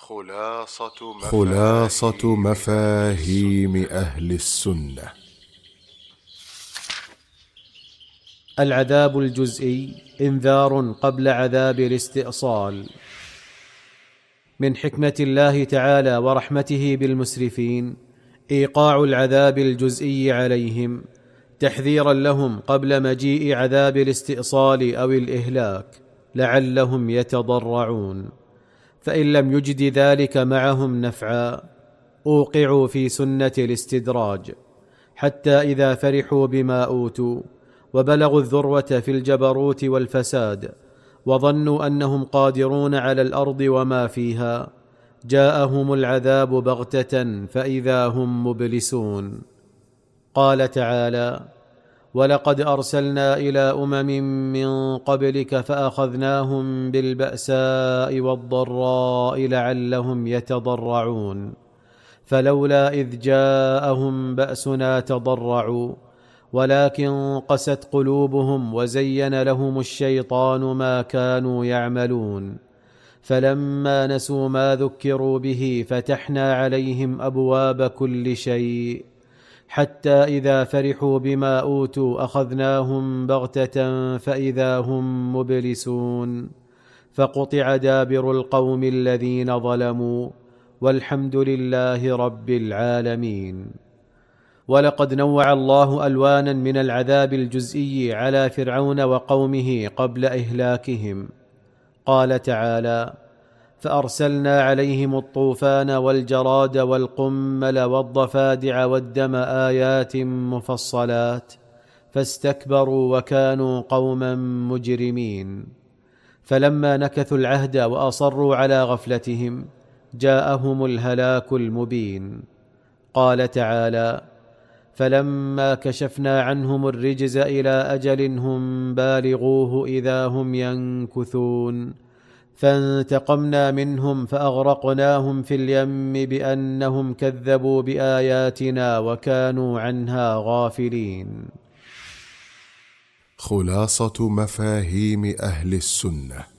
خلاصة مفاهيم أهل السنة. العذاب الجزئي إنذار قبل عذاب الاستئصال. من حكمة الله تعالى ورحمته بالمسرفين إيقاع العذاب الجزئي عليهم تحذيرا لهم قبل مجيء عذاب الاستئصال أو الإهلاك لعلهم يتضرعون، فإن لم يجد ذلك معهم نفعا أوقعوا في سنة الاستدراج، حتى إذا فرحوا بما أوتوا وبلغوا الذروة في الجبروت والفساد وظنوا أنهم قادرون على الأرض وما فيها جاءهم العذاب بغتة فإذا هم مبلسون. قال تعالى: ولقد أرسلنا إلى أمم من قبلك فأخذناهم بالبأساء والضراء لعلهم يتضرعون، فلولا إذ جاءهم بأسنا تضرعوا ولكن قست قلوبهم وزين لهم الشيطان ما كانوا يعملون، فلما نسوا ما ذكروا به فتحنا عليهم أبواب كل شيء حتى إذا فرحوا بما أوتوا أخذناهم بغتة فإذا هم مبلسون، فقطع دابر القوم الذين ظلموا والحمد لله رب العالمين. ولقد نوع الله ألوانا من العذاب الجزئي على فرعون وقومه قبل إهلاكهم. قال تعالى: فأرسلنا عليهم الطوفان والجراد والقمل والضفادع والدم آيات مفصلات فاستكبروا وكانوا قوما مجرمين، فلما نكثوا العهد وأصروا على غفلتهم جاءهم الهلاك المبين. قال تعالى: فلما كشفنا عنهم الرجز إلى أجل هم بالغوه إذا هم ينكثون فانتقمنا منهم فأغرقناهم في اليم بأنهم كذبوا بآياتنا وكانوا عنها غافلين. خلاصة مفاهيم أهل السنة.